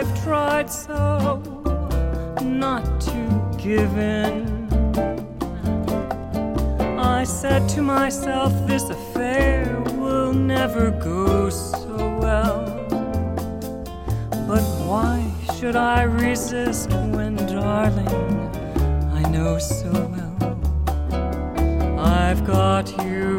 I've tried so not to give in. I said to myself, this affair will never go so well. But why should I resist when, darling, I know so well I've got you